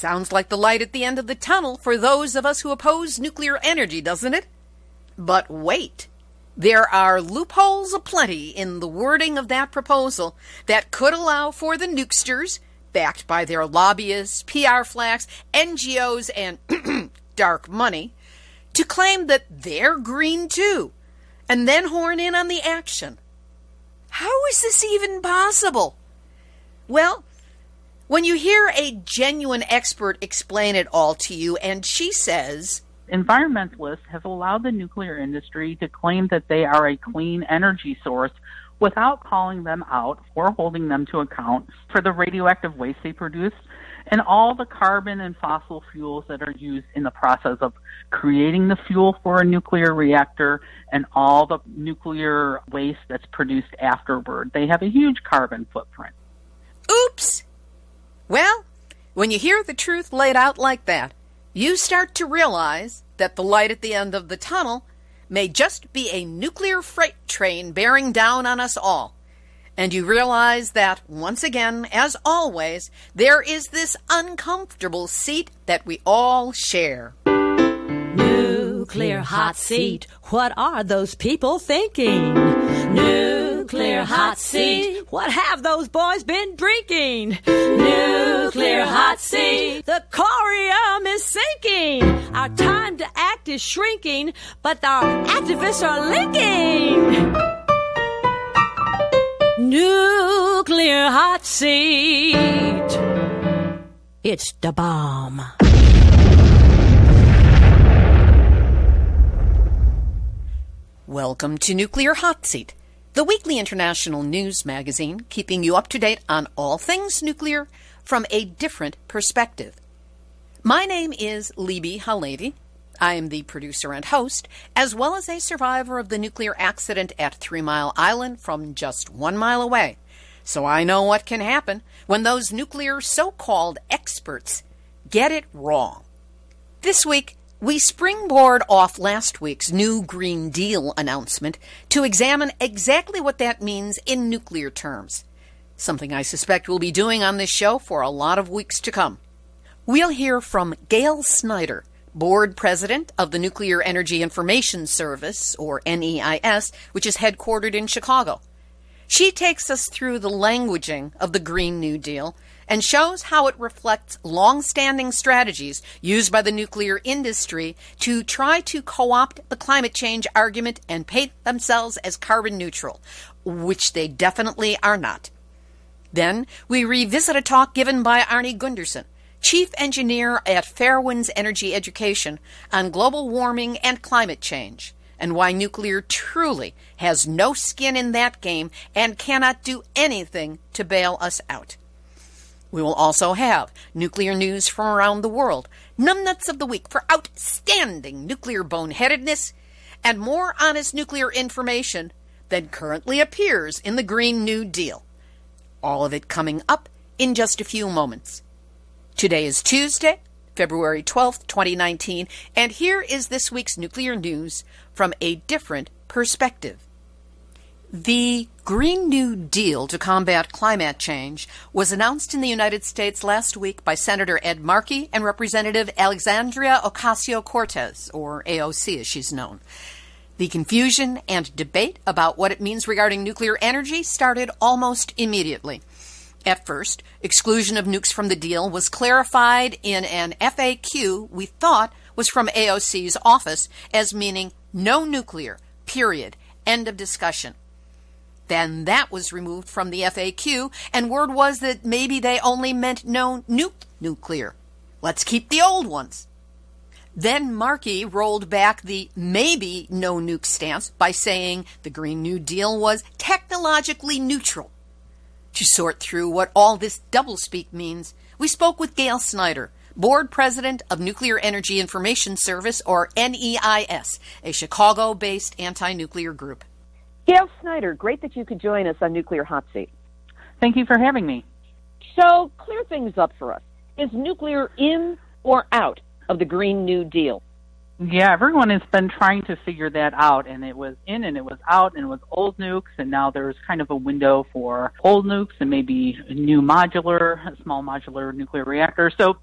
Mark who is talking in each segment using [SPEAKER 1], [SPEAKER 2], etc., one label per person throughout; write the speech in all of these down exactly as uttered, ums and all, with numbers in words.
[SPEAKER 1] Sounds like the light at the end of the tunnel for those of us who oppose nuclear energy, doesn't it? But wait. There are loopholes aplenty in the wording of that proposal that could allow for the nukesters, backed by their lobbyists, P R flacks, N G Os, and dark money, to claim that they're green too, and then horn in on the action. How is this even possible? Well, when you hear a genuine expert explain it all to you, and she says,
[SPEAKER 2] environmentalists have allowed the nuclear industry to claim that they are a clean energy source without calling them out or holding them to account for the radioactive waste they produce and all the carbon and fossil fuels that are used in the process of creating the fuel for a nuclear reactor and all the nuclear waste that's produced afterward. They have a huge carbon footprint.
[SPEAKER 1] Oops! Well, when you hear the truth laid out like that, you start to realize that the light at the end of the tunnel may just be a nuclear freight train bearing down on us all. And you realize that, once again, as always, there is this uncomfortable seat that we all share.
[SPEAKER 3] Nuclear hot seat, what are those people thinking? Nuclear hot seat, what have those boys been drinking? Nuclear hot seat, the corium is sinking. Our time to act is shrinking, but our activists are linking. Nuclear hot seat, it's the bomb.
[SPEAKER 1] Welcome to Nuclear Hot Seat, the weekly international news magazine keeping you up to date on all things nuclear from a different perspective. My name is Libby Halevi. I am the producer and host, as well as a survivor of the nuclear accident at Three Mile Island from just one mile away. So I know what can happen when those nuclear so-called experts get it wrong. This week, we springboard off last week's new Green Deal announcement to examine exactly what that means in nuclear terms, something I suspect we'll be doing on this show for a lot of weeks to come. We'll hear from Gail Snyder, board president of the Nuclear Energy Information Service, or N E I S, which is headquartered in Chicago. She takes us through the languaging of the Green New Deal and shows how it reflects long-standing strategies used by the nuclear industry to try to co-opt the climate change argument and paint themselves as carbon neutral, which they definitely are not. Then we revisit a talk given by Arnie Gundersen, chief engineer at Fairwinds Energy Education, on global warming and climate change, and why nuclear truly has no skin in that game and cannot do anything to bail us out. We will also have nuclear news from around the world, numbnuts of the week for outstanding nuclear boneheadedness, and more honest nuclear information than currently appears in the Green New Deal. All of it coming up in just a few moments. Today is Tuesday, February twelfth, twenty nineteen, and here is this week's nuclear news from a different perspective. The Green New Deal to combat climate change was announced in the United States last week by Senator Ed Markey and Representative Alexandria Ocasio-Cortez, or A O C as she's known. The confusion and debate about what it means regarding nuclear energy started almost immediately. At first, exclusion of nukes from the deal was clarified in an F A Q we thought was from A O C's office as meaning no nuclear, period, end of discussion. Then that was removed from the F A Q, and word was that maybe they only meant no nuke nuclear. Let's keep the old ones. Then Markey rolled back the maybe no nuke stance by saying the Green New Deal was technologically neutral. To sort through what all this doublespeak means, we spoke with Gail Snyder, board president of Nuclear Energy Information Service, or N E I S, a Chicago-based anti-nuclear group.
[SPEAKER 4] Gail Snyder, great that you could join us on Nuclear Hot Seat.
[SPEAKER 2] Thank you for having me.
[SPEAKER 4] So, clear things up for us. Is nuclear in or out of the Green New Deal?
[SPEAKER 2] Yeah, everyone has been trying to figure that out, and it was in and it was out, and it was old nukes, and now there's kind of a window for old nukes and maybe new modular, small modular nuclear reactors. So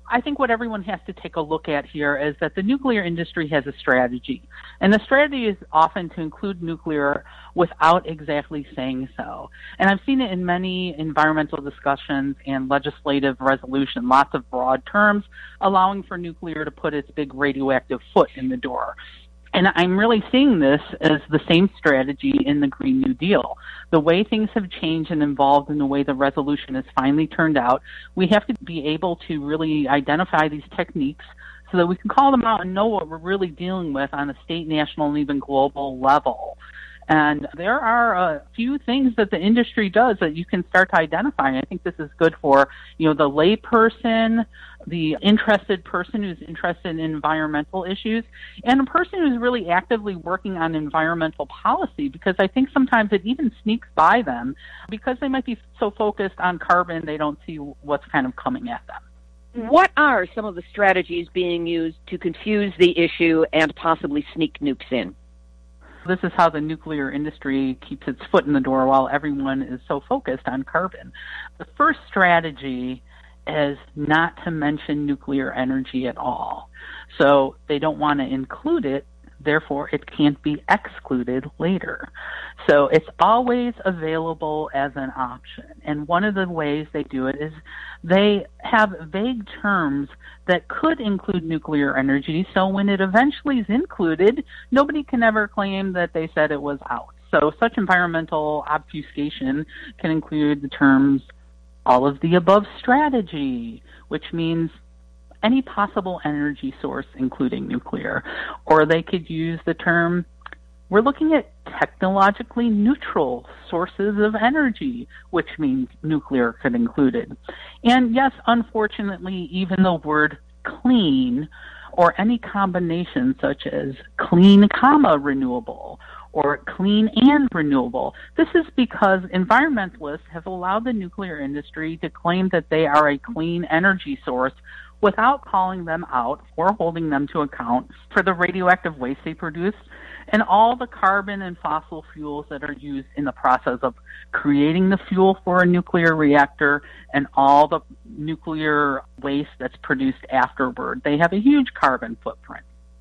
[SPEAKER 2] I think what everyone has to take a look at here is that the nuclear industry has a strategy. And the strategy is often to include nuclear without exactly saying so. And I've seen it in many environmental discussions and legislative resolution, lots of broad terms allowing for nuclear to put its big radioactive foot in the door. And I'm really seeing this as the same strategy in the Green New Deal. The way things have changed and evolved in the way the resolution has finally turned out, we have to be able to really identify these techniques so that we can call them out and know what we're really dealing with on a state, national, and even global level. And there are a few things that the industry does that you can start to identify. And I think this is good for, you know, the layperson, the interested person who's interested in environmental issues, and a person who's really actively working on environmental policy, because I think sometimes it even sneaks by them because they might be so focused on carbon they don't see what's kind of coming at them.
[SPEAKER 4] What are some of the strategies being used to confuse the issue and possibly sneak nukes in?
[SPEAKER 2] This is how the nuclear industry keeps its foot in the door while everyone is so focused on carbon. The first strategy is not to mention nuclear energy at all. So they don't want to include it, therefore it can't be excluded later. So it's always available as an option. And one of the ways they do it is they have vague terms that could include nuclear energy, so when it eventually is included, nobody can ever claim that they said it was out. So such environmental obfuscation can include the terms all of the above strategy, which means any possible energy source, including nuclear. Or they could use the term, we're looking at technologically neutral sources of energy, which means nuclear could include it. And yes, unfortunately, even the word clean or any combination such as clean comma renewable or clean and renewable. This is because environmentalists have allowed the nuclear industry to claim that they are a clean energy source without calling them out or holding them to account for the radioactive waste they produce and all the carbon and fossil fuels that are used in the process of creating the fuel for a nuclear reactor and all the nuclear waste that's produced afterward. They have a huge carbon footprint.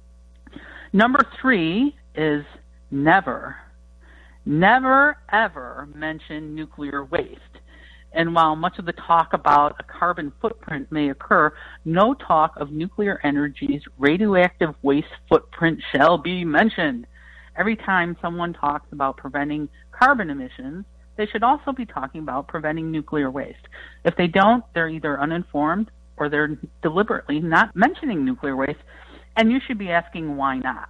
[SPEAKER 2] Number three is never, never, ever mention nuclear waste. And while much of the talk about a carbon footprint may occur, no talk of nuclear energy's radioactive waste footprint shall be mentioned. Every time someone talks about preventing carbon emissions, they should also be talking about preventing nuclear waste. If they don't, they're either uninformed or they're deliberately not mentioning nuclear waste, and you should be asking why not.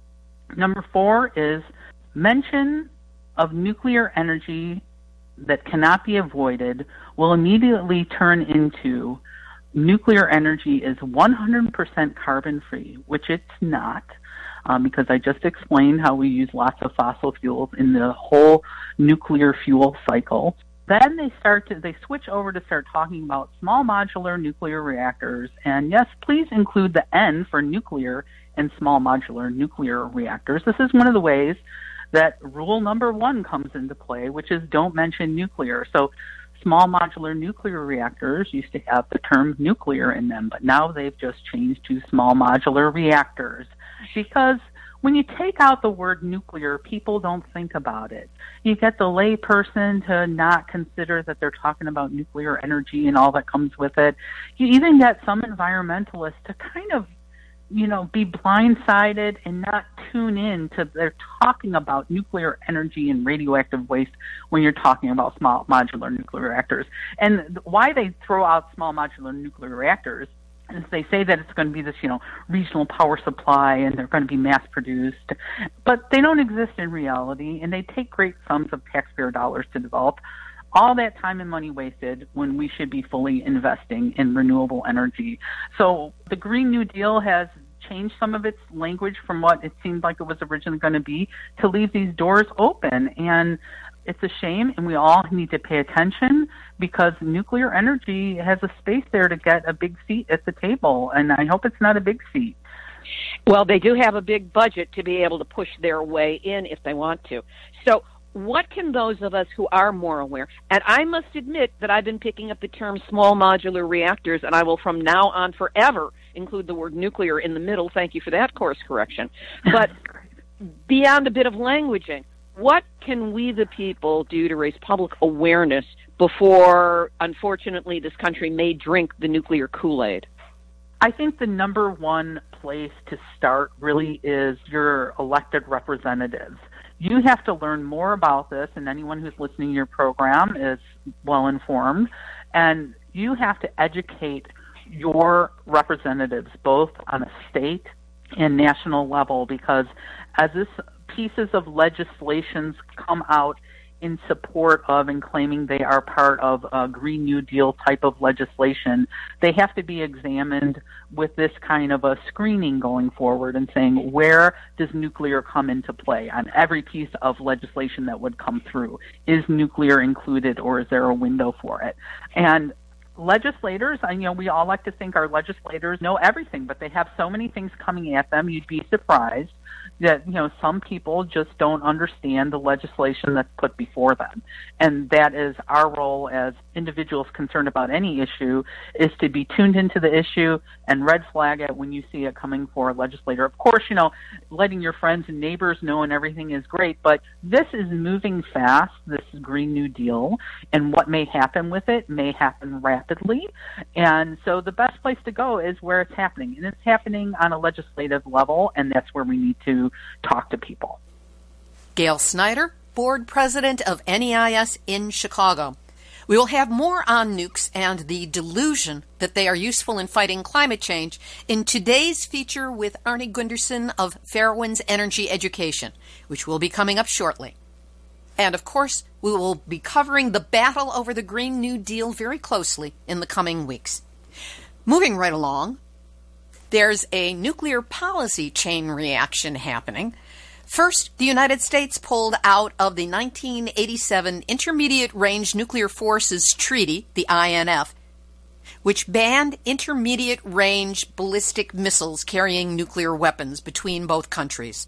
[SPEAKER 2] Number four is mention of nuclear energy that cannot be avoided will immediately turn into nuclear energy is one hundred percent carbon-free, which it's not, um, because I just explained how we use lots of fossil fuels in the whole nuclear fuel cycle. Then they start to, they switch over to start talking about small modular nuclear reactors. And yes, please include the N for nuclear and small modular nuclear reactors. This is one of the ways that rule number one comes into play, which is don't mention nuclear. So small modular nuclear reactors used to have the term nuclear in them, but now they've just changed to small modular reactors. Because when you take out the word nuclear, people don't think about it. You get the lay person to not consider that they're talking about nuclear energy and all that comes with it. You even get some environmentalists to kind of, you know, be blindsided and not tune in to they're talking about nuclear energy and radioactive waste when you're talking about small modular nuclear reactors. And why they throw out small modular nuclear reactors is they say that it's going to be this, you know, regional power supply and they're going to be mass produced, but they don't exist in reality, and they take great sums of taxpayer dollars to develop. All that time and money wasted when we should be fully investing in renewable energy. So the Green New Deal has changed some of its language from what it seemed like it was originally going to be to leave these doors open. And it's a shame, and we all need to pay attention because nuclear energy has a space there to get a big seat at the table, and I hope it's not a big seat.
[SPEAKER 4] Well, they do have a big budget to be able to push their way in if they want to. So what can those of us who are more aware, and I must admit that I've been picking up the term small modular reactors, and I will from now on forever include the word nuclear in the middle. Thank you for that course correction. But beyond a bit of languaging, what can we, the people, do to raise public awareness before, unfortunately, this country may drink the nuclear Kool-Aid?
[SPEAKER 2] I think the number one place to start really is your elected representatives. You have to learn more about this, and anyone who's listening to your program is well informed, and you have to educate your representatives both on a state and national level, because as this pieces of legislations come out in support of and claiming they are part of a Green New Deal type of legislation, they have to be examined with this kind of a screening going forward and saying, where does nuclear come into play on every piece of legislation that would come through? Is nuclear included, or is there a window for it? And legislators, I you know, we all like to think our legislators know everything, but they have so many things coming at them, you'd be surprised that, you know, some people just don't understand the legislation that's put before them. And that is our role as individuals concerned about any issue, is to be tuned into the issue and red flag it when you see it coming for a legislator. Of course, you know, letting your friends and neighbors know and everything is great, but this is moving fast, this Green New Deal, and what may happen with it may happen rapidly. And so the best place to go is where it's happening. And it's happening on a legislative level, and that's where we need to talk to people.
[SPEAKER 1] Gail Snyder, board president of N E I S in Chicago. We will have more on nukes and the delusion that they are useful in fighting climate change in today's feature with Arnie Gunderson of Fairwinds Energy Education, which will be coming up shortly. And of course, we will be covering the battle over the Green New Deal very closely in the coming weeks. Moving right along, there's a nuclear policy chain reaction happening. First, the United States pulled out of the nineteen eighty-seven Intermediate Range Nuclear Forces Treaty, the I N F, which banned intermediate range ballistic missiles carrying nuclear weapons between both countries.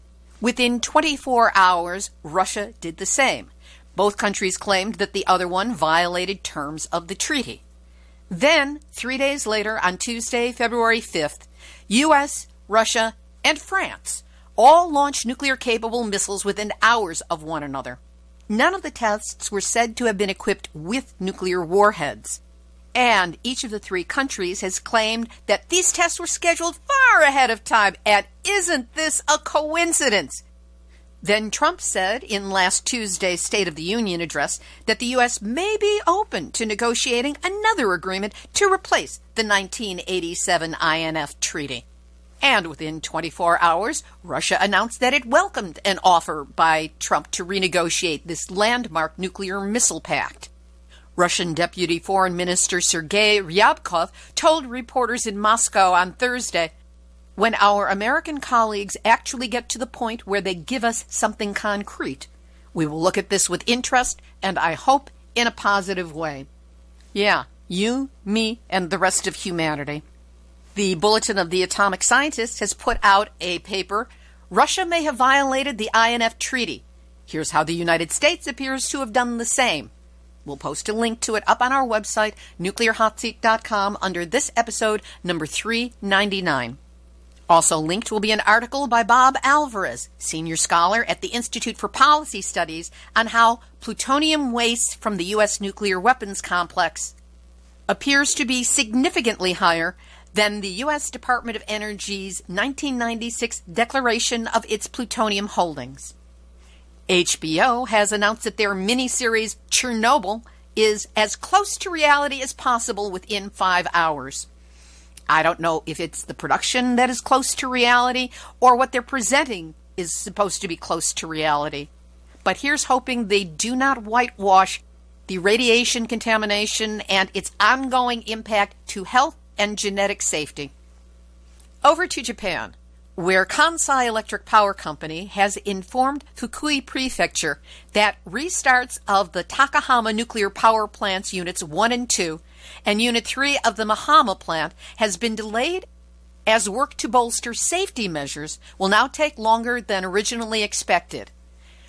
[SPEAKER 1] Within twenty-four hours, Russia did the same. Both countries claimed that the other one violated terms of the treaty. Then, three days later, on Tuesday, February fifth, U S, Russia, and France all launched nuclear-capable missiles within hours of one another. None of the tests were said to have been equipped with nuclear warheads. And each of the three countries has claimed that these tests were scheduled far ahead of time. And isn't this a coincidence? Then Trump said in last Tuesday's State of the Union address that the U S may be open to negotiating another agreement to replace the nineteen eighty-seven I N F treaty. And within twenty-four hours, Russia announced that it welcomed an offer by Trump to renegotiate this landmark nuclear missile pact. Russian Deputy Foreign Minister Sergei Ryabkov told reporters in Moscow on Thursday, "When our American colleagues actually get to the point where they give us something concrete, we will look at this with interest and I hope in a positive way." Yeah, you, me, and the rest of humanity. The Bulletin of the Atomic Scientists has put out a paper, "Russia may have violated the I N F treaty. Here's how the United States appears to have done the same." We'll post a link to it up on our website, nuclear hot seat dot com, under this episode, number three ninety-nine. Also linked will be an article by Bob Alvarez, senior scholar at the Institute for Policy Studies, on how plutonium waste from the U S nuclear weapons complex appears to be significantly higher than the U S Department of Energy's nineteen ninety-six declaration of its plutonium holdings. H B O has announced that their miniseries Chernobyl is as close to reality as possible within five hours. I don't know if it's the production that is close to reality or what they're presenting is supposed to be close to reality. But here's hoping they do not whitewash the radiation contamination and its ongoing impact to health and genetic safety. Over to Japan, where Kansai Electric Power Company has informed Fukui Prefecture that restarts of the Takahama nuclear power plants units one and two and unit three of the Mahama plant has been delayed as work to bolster safety measures will now take longer than originally expected.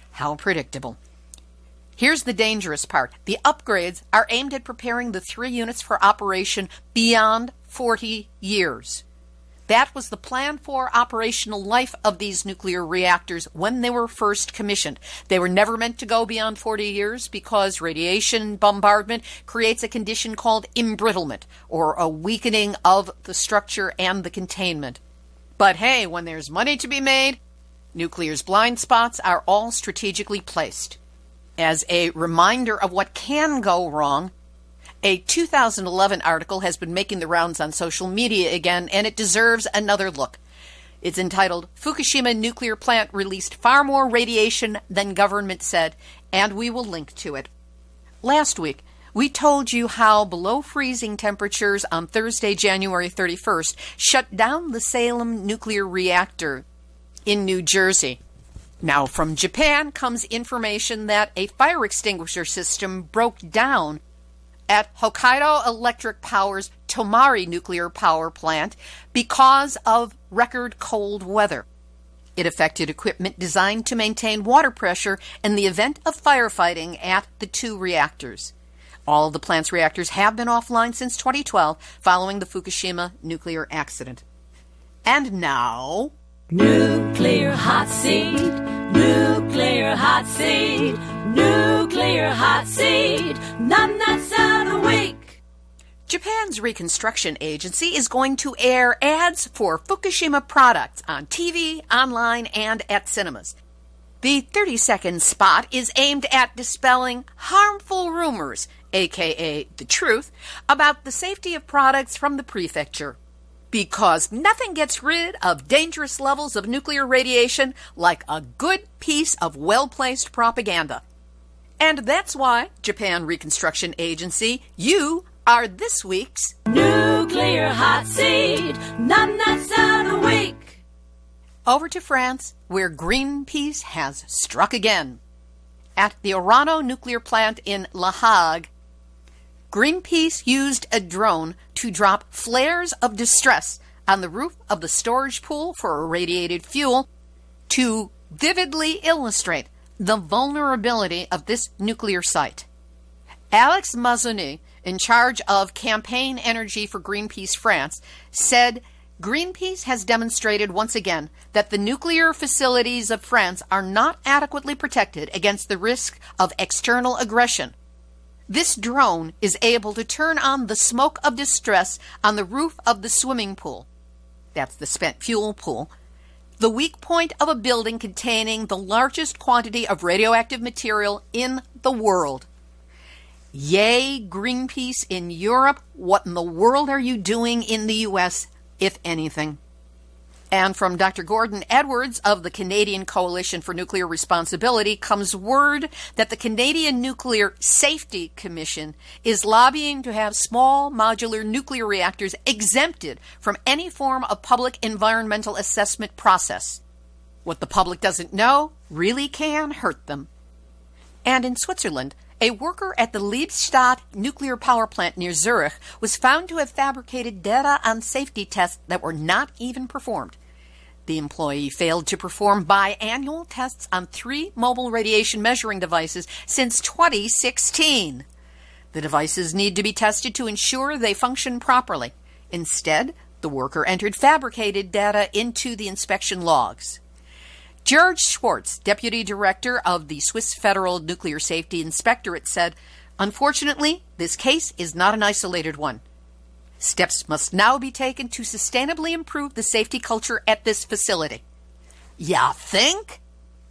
[SPEAKER 1] How predictable. Here's the dangerous part. The upgrades are aimed at preparing the three units for operation beyond forty years. That was the plan for operational life of these nuclear reactors when they were first commissioned. They were never meant to go beyond forty years because radiation bombardment creates a condition called embrittlement, or a weakening of the structure and the containment. But hey, when there's money to be made, nuclear's blind spots are all strategically placed. As a reminder of what can go wrong, a two thousand eleven article has been making the rounds on social media again, and it deserves another look. It's entitled, Fukushima Nuclear Plant Released Far More Radiation Than Government Said, and we will link to it. Last week, we told you how below freezing temperatures on Thursday, January thirty-first, shut down the Salem nuclear reactor in New Jersey. Now, from Japan comes information that a fire extinguisher system broke down at Hokkaido Electric Power's Tomari nuclear power plant because of record cold weather. It affected equipment designed to maintain water pressure in the event of firefighting at the two reactors. All of the plant's reactors have been offline since twenty twelve following the Fukushima nuclear accident. And now...
[SPEAKER 3] Nuclear hot seat, nuclear hot seat, nuclear hot seat, none that's out a week.
[SPEAKER 1] Japan's Reconstruction Agency is going to air ads for Fukushima products on T V, online, and at cinemas. The thirty-second spot is aimed at dispelling harmful rumors, aka the truth, about the safety of products from the prefecture. Because nothing gets rid of dangerous levels of nuclear radiation like a good piece of well-placed propaganda. And that's why, Japan Reconstruction Agency, you are this week's
[SPEAKER 3] Nuclear hot seat, none that's out a week.
[SPEAKER 1] Over to France, where Greenpeace has struck again. At the Orano nuclear plant in Le Hague, Greenpeace used a drone to drop flares of distress on the roof of the storage pool for irradiated fuel to vividly illustrate the vulnerability of this nuclear site. Alex Mazzoni, in charge of Campaign Energy for Greenpeace France, said Greenpeace has demonstrated once again that the nuclear facilities of France are not adequately protected against the risk of external aggression. This drone is able to turn on the smoke of distress on the roof of the swimming pool. That's the spent fuel pool. The weak point of a building containing the largest quantity of radioactive material in the world. Yay, Greenpeace in Europe. What in the world are you doing in the U S, if anything? And from Doctor Gordon Edwards of the Canadian Coalition for Nuclear Responsibility comes word that the Canadian Nuclear Safety Commission is lobbying to have small modular nuclear reactors exempted from any form of public environmental assessment process. What the public doesn't know really can hurt them. And in Switzerland, a worker at the Liebstadt nuclear power plant near Zurich was found to have fabricated data on safety tests that were not even performed. The employee failed to perform biannual tests on three mobile radiation measuring devices since twenty sixteen. The devices need to be tested to ensure they function properly. Instead, the worker entered fabricated data into the inspection logs. George Schwartz, deputy director of the Swiss Federal Nuclear Safety Inspectorate, said, "Unfortunately, this case is not an isolated one. Steps must now be taken to sustainably improve the safety culture at this facility." Ya think?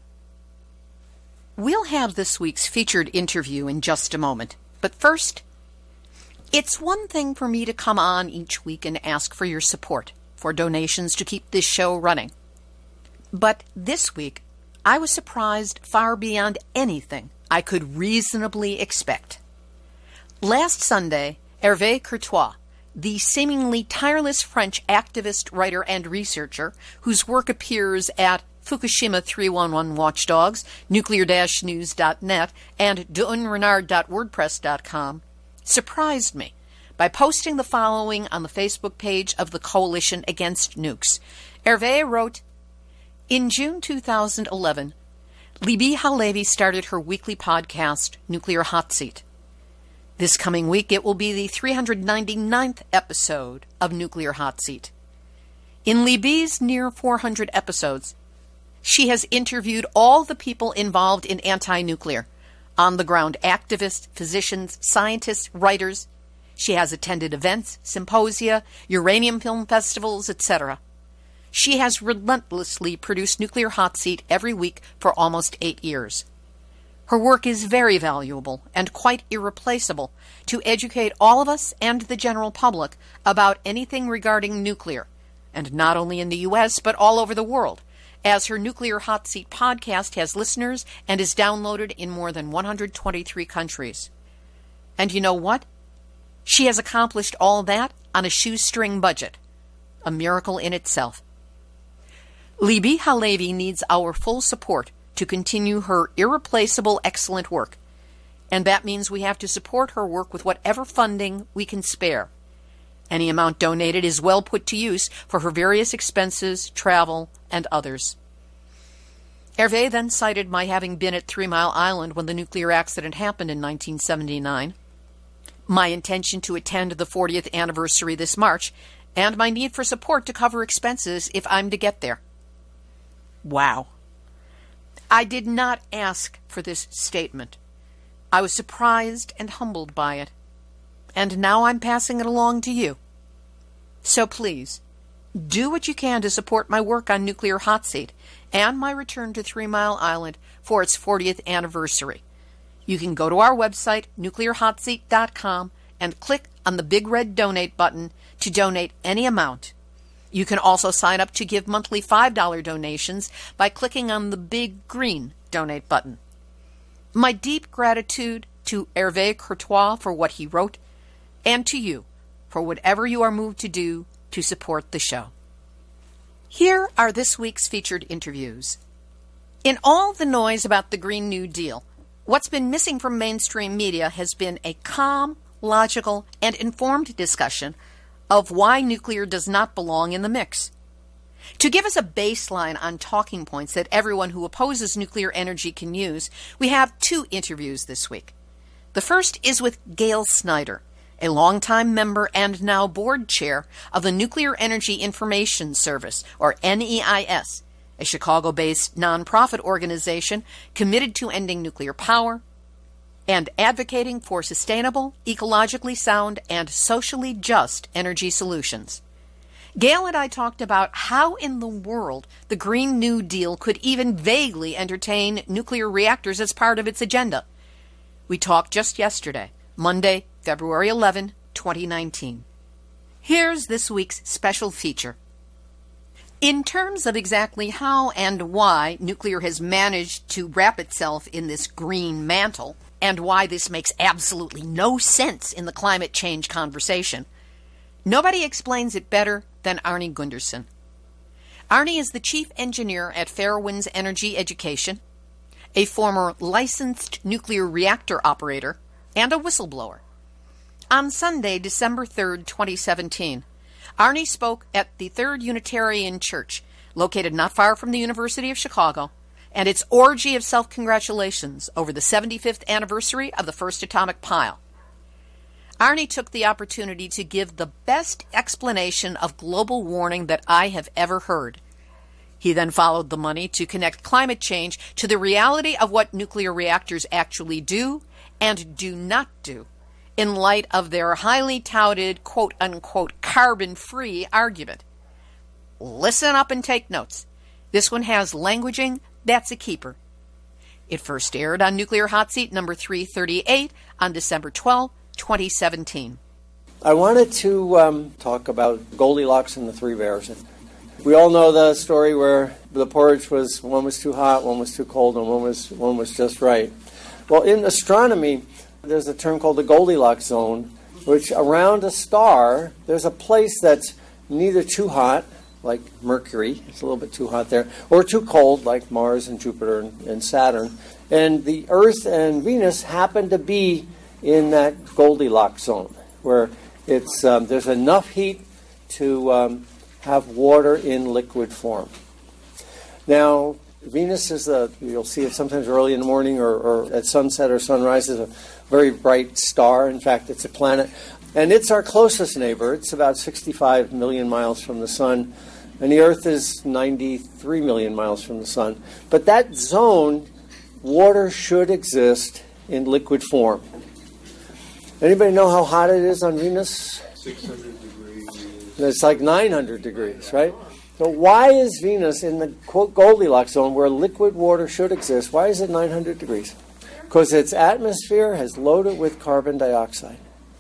[SPEAKER 1] We'll have this week's featured interview in just a moment. But first, it's one thing for me to come on each week and ask for your support, for donations to keep this show running. But this week, I was surprised far beyond anything I could reasonably expect. Last Sunday, Hervé Courtois, the seemingly tireless French activist, writer, and researcher, whose work appears at Fukushima three one one Watchdogs, nuclear dash news dot net, and deunrenard dot wordpress dot com, surprised me by posting the following on the Facebook page of the Coalition Against Nukes. Hervé wrote, "In June two thousand eleven, Libbe HaLevy started her weekly podcast, Nuclear Hot Seat. This coming week, it will be the three hundred ninety-ninth episode of Nuclear Hot Seat. In Libbe's near four hundred episodes, she has interviewed all the people involved in anti-nuclear, on-the-ground activists, physicians, scientists, writers. She has attended events, symposia, uranium film festivals, et cetera. She has relentlessly produced Nuclear Hot Seat every week for almost eight years. Her work is very valuable and quite irreplaceable to educate all of us and the general public about anything regarding nuclear, and not only in the U S, but all over the world, as her Nuclear Hot Seat podcast has listeners and is downloaded in more than one hundred twenty-three countries. And you know what? She has accomplished all that on a shoestring budget. A miracle in itself. Libbe HaLevy needs our full support to continue her irreplaceable, excellent work. And that means we have to support her work with whatever funding we can spare. Any amount donated is well put to use for her various expenses, travel, and others. Hervé then cited my having been at Three Mile Island when the nuclear accident happened in nineteen seventy-nine, my intention to attend the fortieth anniversary this March, and my need for support to cover expenses if I'm to get there. Wow. I did not ask for this statement. I was surprised and humbled by it. And now I'm passing it along to you. So please, do what you can to support my work on Nuclear Hot Seat and my return to Three Mile Island for its fortieth anniversary. You can go to our website, nuclear hot seat dot com, and click on the big red donate button to donate any amount. You can also sign up to give monthly five dollar donations by clicking on the big green donate button. My deep gratitude to Hervé Courtois for what he wrote, and to you for whatever you are moved to do to support the show. Here are this week's featured interviews. In all the noise about the Green New Deal, what's been missing from mainstream media has been a calm, logical, and informed discussion of why nuclear does not belong in the mix. To give us a baseline on talking points that everyone who opposes nuclear energy can use, we have two interviews this week. The first is with Gail Snyder, a longtime member and now board chair of the Nuclear Energy Information Service, or N E I S, a Chicago-based nonprofit organization committed to ending nuclear power and advocating for sustainable, ecologically sound, and socially just energy solutions. Gail and I talked about how in the world the Green New Deal could even vaguely entertain nuclear reactors as part of its agenda. We talked just yesterday, Monday, February eleventh, twenty nineteen. Here's this week's special feature. In terms of exactly how and why nuclear has managed to wrap itself in this green mantle, and why this makes absolutely no sense in the climate change conversation, nobody explains it better than Arnie Gundersen. Arnie is the chief engineer at Fairewinds Energy Education, a former licensed nuclear reactor operator, and a whistleblower. On Sunday, December third, twenty seventeen, Arnie spoke at the Third Unitarian Church, located not far from the University of Chicago, and its orgy of self-congratulations over the seventy-fifth anniversary of the first atomic pile. Arnie took the opportunity to give the best explanation of global warming that I have ever heard. He then followed the money to connect climate change to the reality of what nuclear reactors actually do and do not do, in light of their highly touted, quote-unquote, carbon-free argument. Listen up and take notes. This one has languaging that's a keeper. It first aired on Nuclear Hot Seat number three thirty-eight on December twelfth, twenty seventeen.
[SPEAKER 5] I wanted to um, talk about Goldilocks and the Three Bears. We all know the story where the porridge was, one was too hot, one was too cold, and one was one was just right. Well, in astronomy, there's a term called the Goldilocks zone, which around a star, there's a place that's neither too hot, like Mercury, it's a little bit too hot there, or too cold, like Mars and Jupiter and, and Saturn. And the Earth and Venus happen to be in that Goldilocks zone, where it's um, there's enough heat to um, have water in liquid form. Now, Venus is the, you'll see it sometimes early in the morning or, or at sunset or sunrise, is a very bright star. In fact, it's a planet. And it's our closest neighbor. It's about sixty-five million miles from the sun. And the Earth is ninety-three million miles from the sun. But that zone, water should exist in liquid form. Anybody know how hot it is on Venus?
[SPEAKER 6] six hundred degrees.
[SPEAKER 5] It's like nine hundred degrees, right? So why is Venus in the quote Goldilocks zone where liquid water should exist? Why is it nine hundred degrees? Because its atmosphere has loaded with carbon dioxide.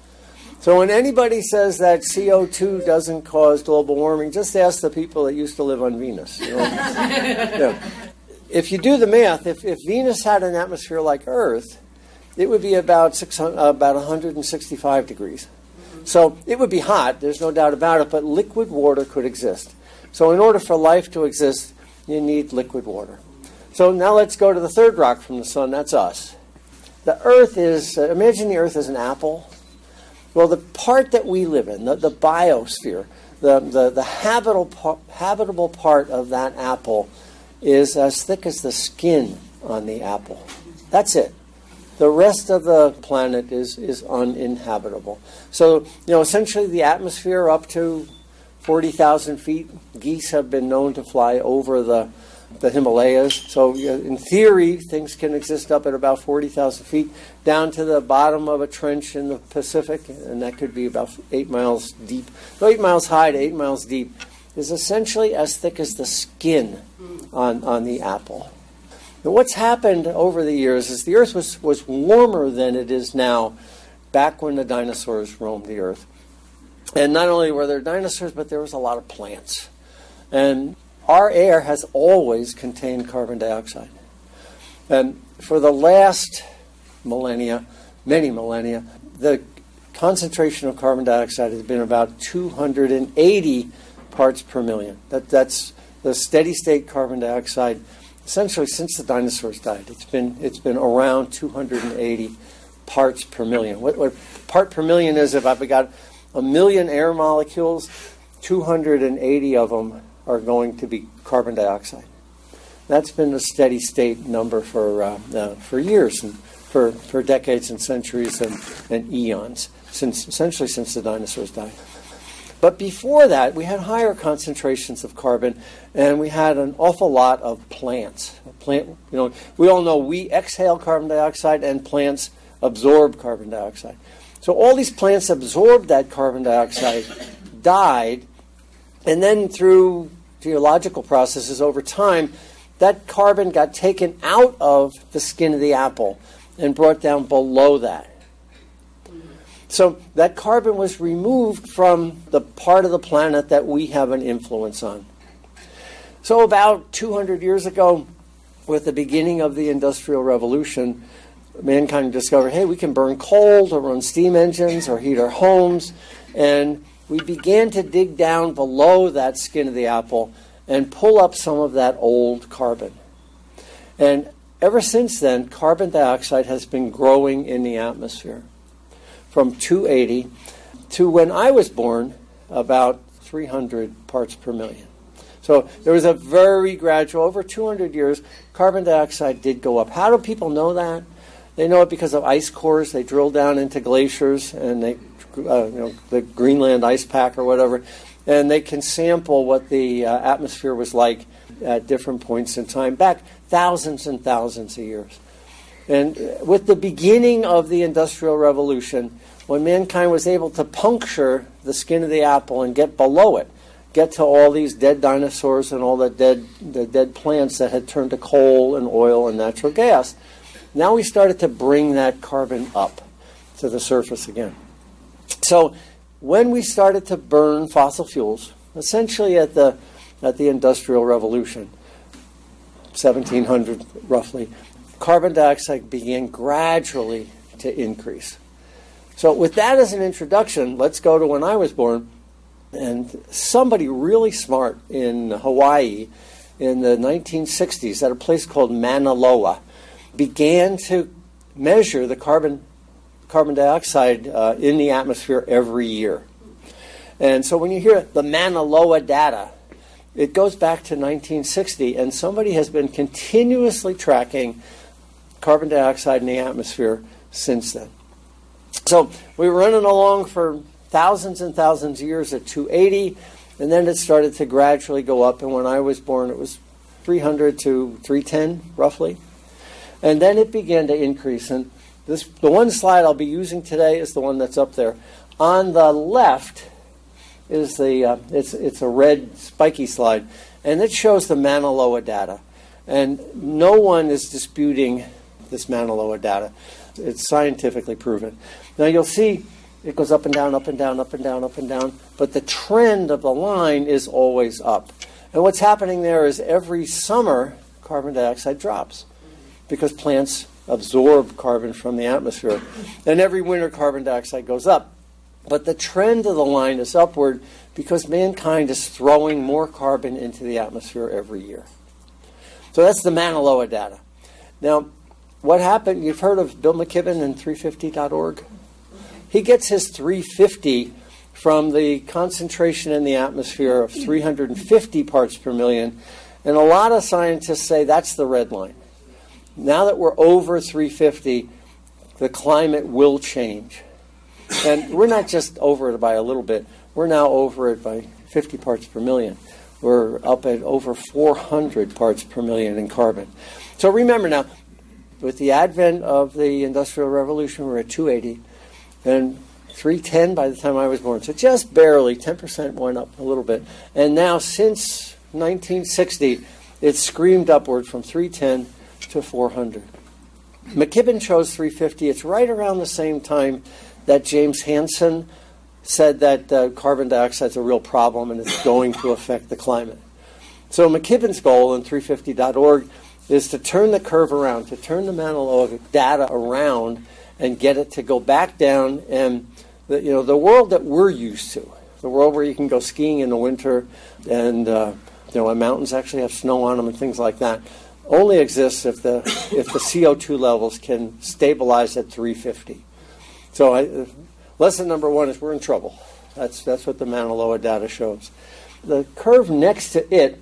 [SPEAKER 5] So when anybody says that C O two doesn't cause global warming, just ask the people that used to live on Venus. You know? Yeah. If you do the math, if, if Venus had an atmosphere like Earth, it would be about six hundred, uh, about one hundred sixty-five degrees. So it would be hot, there's no doubt about it, but liquid water could exist. So in order for life to exist, you need liquid water. So now let's go to the third rock from the sun, that's us. The Earth is, uh, imagine the Earth as an apple. Well, the part that we live in, the, the biosphere, the, the, the habitable, habitable part of that apple is as thick as the skin on the apple. That's it. The rest of the planet is, is uninhabitable. So, you know, essentially the atmosphere up to forty thousand feet. Geese have been known to fly over the, the Himalayas. So you know, in theory, things can exist up at about forty thousand feet, down to the bottom of a trench in the Pacific, and that could be about eight miles deep. So eight miles high to eight miles deep is essentially as thick as the skin on, on the apple. Now, what's happened over the years is the Earth was, was warmer than it is now back when the dinosaurs roamed the Earth. And not only were there dinosaurs, but there was a lot of plants. And our air has always contained carbon dioxide. And for the last millennia, many millennia, the concentration of carbon dioxide has been about two hundred eighty parts per million. That, that's the steady state carbon dioxide. Essentially, since the dinosaurs died, it's been it's been around two hundred eighty parts per million. What, what part per million is, if I've got a million air molecules, two hundred eighty of them are going to be carbon dioxide. That's been a steady state number for uh, uh, for years and for, for decades and centuries and, and eons, since essentially since the dinosaurs died. But before that, we had higher concentrations of carbon, and we had an awful lot of plants. Plant, you know, we all know we exhale carbon dioxide, and plants absorb carbon dioxide. So all these plants absorbed that carbon dioxide, died, and then through geological processes over time, that carbon got taken out of the skin of the apple and brought down below that. So that carbon was removed from the part of the planet that we have an influence on. So about two hundred years ago, with the beginning of the Industrial Revolution, mankind discovered, hey, we can burn coal to run steam engines or heat our homes. And we began to dig down below that skin of the apple and pull up some of that old carbon. And ever since then, carbon dioxide has been growing in the atmosphere, from two hundred eighty to, when I was born, about three hundred parts per million. So there was a very gradual, over two hundred years, carbon dioxide did go up. How do people know that? They know it because of ice cores. They drill down into glaciers, and they, uh, you know, the Greenland ice pack or whatever, and they can sample what the uh, atmosphere was like at different points in time, back thousands and thousands of years. And with the beginning of the Industrial Revolution, when mankind was able to puncture the skin of the apple and get below it, get to all these dead dinosaurs and all the dead, the dead plants that had turned to coal and oil and natural gas, now we started to bring that carbon up to the surface again. So when we started to burn fossil fuels, essentially at the, at the Industrial Revolution, seventeen hundred roughly, carbon dioxide began gradually to increase. So with that as an introduction, let's go to when I was born. And somebody really smart in Hawaii in the nineteen sixties at a place called Mauna Loa began to measure the carbon, carbon dioxide uh, in the atmosphere every year. And so when you hear the Mauna Loa data, it goes back to nineteen sixty, and somebody has been continuously tracking carbon dioxide in the atmosphere since then. So we were running along for thousands and thousands of years at two eighty, and then it started to gradually go up, and when I was born it was three hundred to three ten, roughly. And then it began to increase, and this, the one slide I'll be using today is the one that's up there. On the left is the, uh, it's, it's a red spiky slide, and it shows the Mauna Loa data. And no one is disputing this Mauna Loa data. It's scientifically proven. Now you'll see it goes up and down, up and down, up and down, up and down, but the trend of the line is always up. And what's happening there is every summer carbon dioxide drops because plants absorb carbon from the atmosphere. And every winter carbon dioxide goes up. But the trend of the line is upward because mankind is throwing more carbon into the atmosphere every year. So that's the Mauna Loa data. Now, what happened, you've heard of Bill McKibben and three fifty dot org? He gets his three fifty from the concentration in the atmosphere of three hundred fifty parts per million. And a lot of scientists say that's the red line. Now that we're over three fifty, the climate will change. And we're not just over it by a little bit. We're now over it by fifty parts per million. We're up at over four hundred parts per million in carbon. So remember now, with the advent of the Industrial Revolution, we're at two eighty, and three ten by the time I was born. So just barely, ten percent went up a little bit. And now since nineteen sixty, it's screamed upward from three ten to four hundred. McKibben chose three fifty. It's right around the same time that James Hansen said that uh, carbon dioxide is a real problem and it's going to affect the climate. So McKibben's goal in three fifty dot org is to turn the curve around, to turn the Mauna Loa data around and get it to go back down. And the, you know, the world that we're used to, the world where you can go skiing in the winter and uh, you know, and mountains actually have snow on them and things like that, only exists if the if the C O two levels can stabilize at three fifty. So I, lesson number one is we're in trouble. That's that's what the Mauna Loa data shows. The curve next to it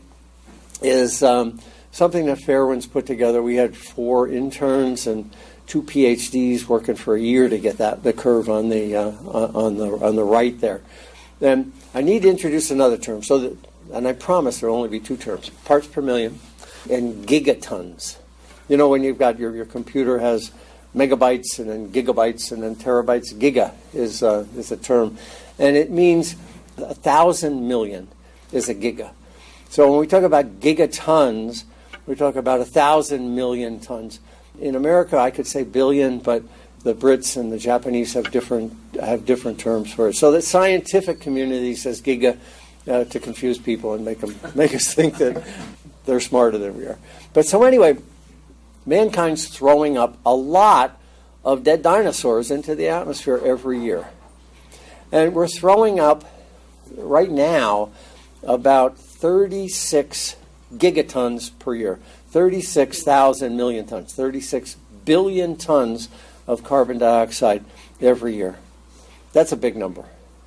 [SPEAKER 5] is um, something that Fairwind's put together. We had four interns and two PhDs working for a year to get that the curve on the uh, on the on the right there. Then I need to introduce another term. So that, and I promise there will only be two terms: parts per million and gigatons. You know, when you've got your your computer has megabytes and then gigabytes and then terabytes. Giga is uh, is a term, and it means a thousand million is a giga. So when we talk about gigatons, we talk about a thousand million tons. In America, I could say billion, but the Brits and the Japanese have different have different terms for it. So the scientific community says giga uh, to confuse people and make them make us think that they're smarter than we are. But so anyway, mankind's throwing up a lot of dead dinosaurs into the atmosphere every year. And we're throwing up, right now, about thirty-six gigatons per year. thirty-six thousand million tons. thirty-six billion tons of carbon dioxide every year. That's a big number.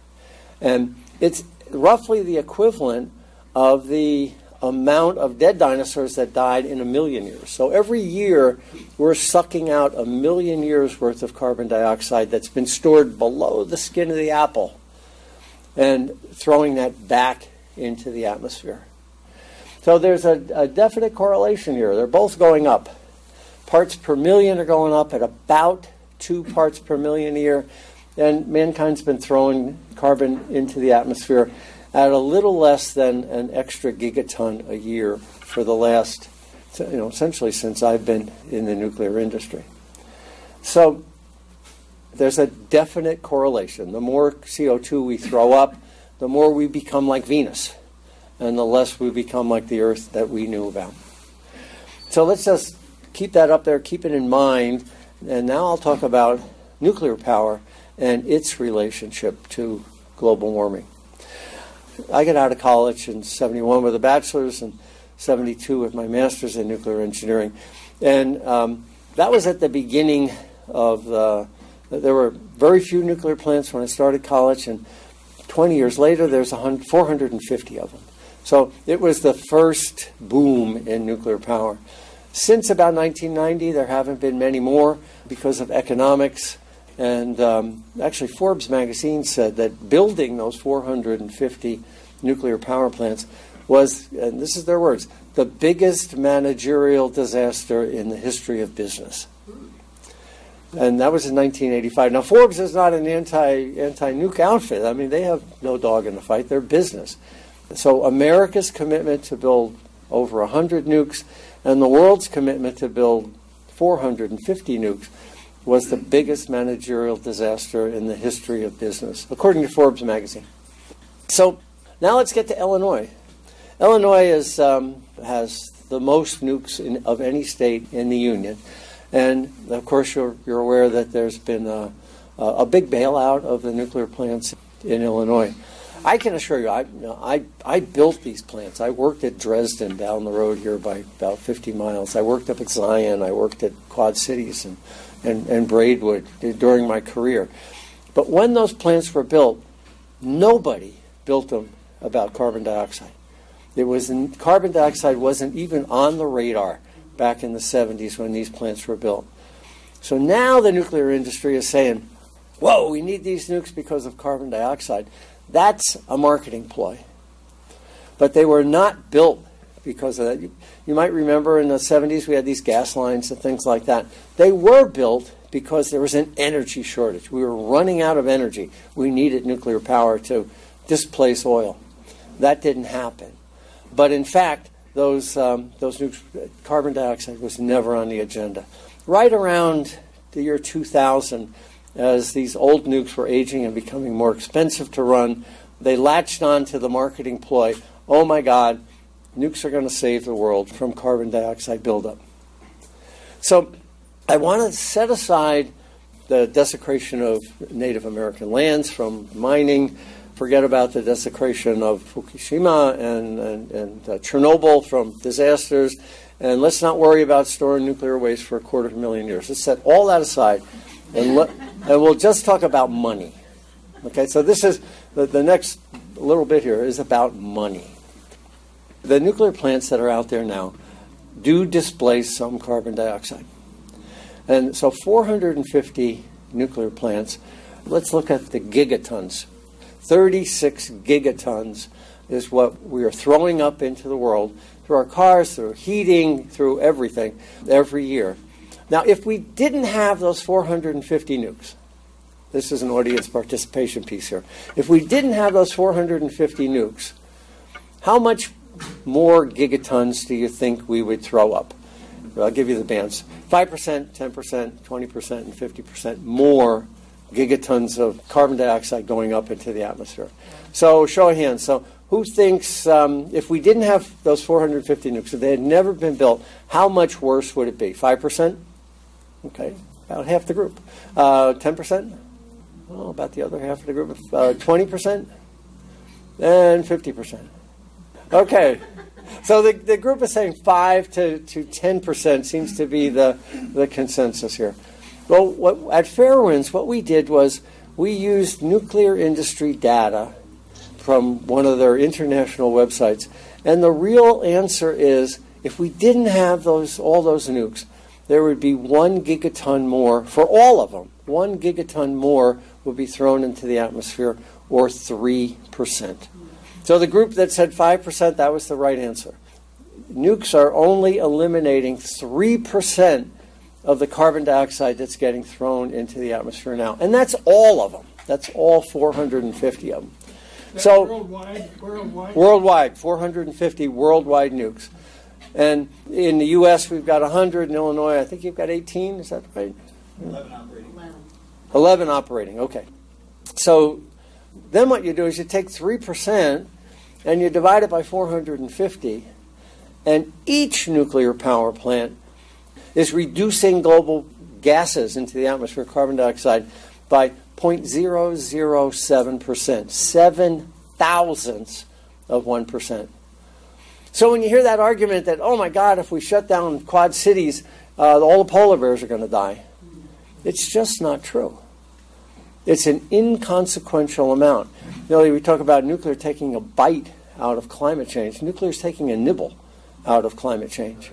[SPEAKER 5] And it's roughly the equivalent of the amount of dead dinosaurs that died in a million years. So every year we're sucking out a million years worth of carbon dioxide that's been stored below the skin of the apple and throwing that back into the atmosphere. So there's a, a definite correlation here. They're both going up. Parts per million are going up at about two parts per million a year, and mankind's been throwing carbon into the atmosphere at a little less than an extra gigaton a year for the last, you know, essentially since I've been in the nuclear industry. So there's a definite correlation. The more C O two we throw up, the more we become like Venus, and the less we become like the Earth that we knew about. So let's just keep that up there, keep it in mind, and now I'll talk about nuclear power and its relationship to global warming. I got out of college in seventy-one with a bachelor's and seventy-two with my master's in nuclear engineering. And um, that was at the beginning of, uh, there were very few nuclear plants when I started college, and twenty years later there's four hundred fifty of them. So it was the first boom in nuclear power. Since about nineteen ninety, there haven't been many more because of economics. And um, actually, Forbes magazine said that building those four hundred fifty nuclear power plants was, and this is their words, the biggest managerial disaster in the history of business. And that was in nineteen eighty-five. Now, Forbes is not an anti, anti-nuke outfit. I mean, they have no dog in the fight. They're business. So America's commitment to build over one hundred nukes and the world's commitment to build four hundred fifty nukes was the biggest managerial disaster in the history of business, according to Forbes magazine. So now let's get to Illinois. Illinois is, um, has the most nukes in, of any state in the Union. And, of course, you're, you're aware that there's been a, a big bailout of the nuclear plants in Illinois. I can assure you, I, you know, I, I built these plants. I worked at Dresden down the road here by about fifty miles. I worked up at Zion. I worked at Quad Cities and, and, and Braidwood during my career. But when those plants were built, nobody built them about carbon dioxide. It was carbon dioxide wasn't even on the radar back in the seventies when these plants were built. So now the nuclear industry is saying, whoa, we need these nukes because of carbon dioxide. That's a marketing ploy. But they were not built because of that. You, you might remember in the seventies we had these gas lines and things like that. They were built because there was an energy shortage. We were running out of energy. We needed nuclear power to displace oil. That didn't happen. But in fact, those, um, those nukes, carbon dioxide was never on the agenda. Right around the year two thousand, as these old nukes were aging and becoming more expensive to run, they latched on to the marketing ploy, oh my God, nukes are going to save the world from carbon dioxide buildup. So I want to set aside the desecration of Native American lands from mining, forget about the desecration of Fukushima and, and, and uh, Chernobyl from disasters, and let's not worry about storing nuclear waste for a quarter of a million years. Let's set all that aside. And, le- and we'll just talk about money. Okay, so this is, the, the next little bit here is about money. The nuclear plants that are out there now do displace some carbon dioxide. And so four hundred fifty nuclear plants, let's look at the gigatons. thirty-six gigatons is what we are throwing up into the world through our cars, through heating, through everything, every year. Now, if we didn't have those four hundred fifty nukes, this is an audience participation piece here. If we didn't have those four hundred fifty nukes, how much more gigatons do you think we would throw up? Well, I'll give you the bands. five percent, ten percent, twenty percent, and fifty percent more gigatons of carbon dioxide going up into the atmosphere. So, show of hands. So, who thinks um, if we didn't have those four hundred fifty nukes, if they had never been built, how much worse would it be? five percent? Okay, about half the group. Uh, ten percent? Well, about the other half of the group. Uh, twenty percent? And fifty percent. Okay, so the, the group is saying five to, to ten percent seems to be the, the consensus here. Well, what, at Fairewinds, what we did was we used nuclear industry data from one of their international websites, and the real answer is if we didn't have those all those nukes, there would be one gigaton more for all of them. One gigaton more would be thrown into the atmosphere, or three percent. So the group that said five percent, that was the right answer. Nukes are only eliminating three percent of the carbon dioxide that's getting thrown into the atmosphere now. And that's all of them. That's all four hundred fifty of them.
[SPEAKER 6] That's
[SPEAKER 5] so
[SPEAKER 6] worldwide, worldwide?
[SPEAKER 5] Worldwide, four hundred fifty worldwide nukes. And in the U S, we've got one hundred. In Illinois, I think you've got eighteen. Is that right?
[SPEAKER 6] eleven operating.
[SPEAKER 5] eleven operating, okay. So then what you do is you take three percent and you divide it by four hundred fifty, and each nuclear power plant is reducing global gases into the atmosphere, carbon dioxide, by zero point zero zero seven percent, seven thousandths of one percent. So when you hear that argument that, oh my God, if we shut down Quad Cities, uh, all the polar bears are going to die, it's just not true. It's an inconsequential amount. You know, we talk about nuclear taking a bite out of climate change. Nuclear is taking a nibble out of climate change.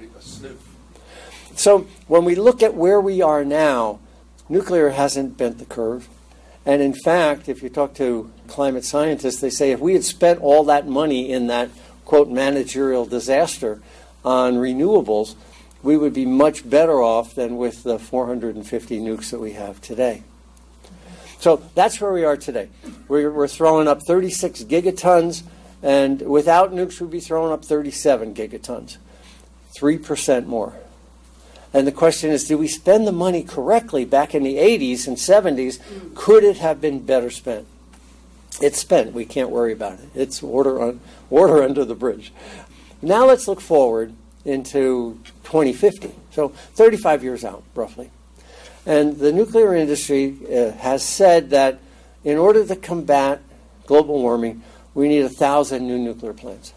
[SPEAKER 5] So when we look at where we are now, nuclear hasn't bent the curve. And in fact, if you talk to climate scientists, they say if we had spent all that money in that, quote, managerial disaster on renewables, we would be much better off than with the four hundred fifty nukes that we have today. So that's where we are today. We're, we're throwing up thirty-six gigatons, and without nukes we'd be throwing up thirty-seven gigatons, three percent more. And the question is, did we spend the money correctly back in the eighties and seventies? Could it have been better spent? It's spent. We can't worry about it. It's water, on, water under the bridge. Now let's look forward into twenty fifty, so thirty-five years out, roughly. And the nuclear industry uh, has said that in order to combat global warming, we need a thousand new nuclear plants.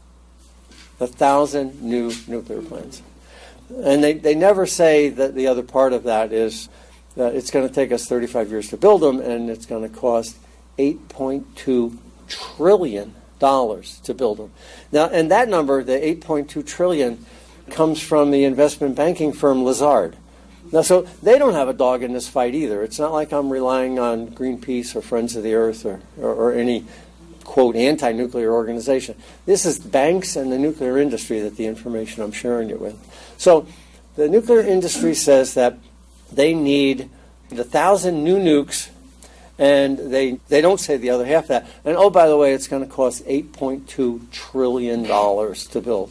[SPEAKER 5] A thousand new nuclear plants. And they, they never say that the other part of that is that it's going to take us thirty-five years to build them, and it's going to cost eight point two trillion dollars to build them. Now, and that number, the eight point two trillion dollars, comes from the investment banking firm Lazard. Now, so they don't have a dog in this fight either. It's not like I'm relying on Greenpeace or Friends of the Earth or, or, or any, quote, anti-nuclear organization. This is banks and the nuclear industry that the information I'm sharing it with. So the nuclear industry says that they need a thousand new nukes, and they, they don't say the other half of that. And, oh, by the way, it's going to cost eight point two trillion dollars to build.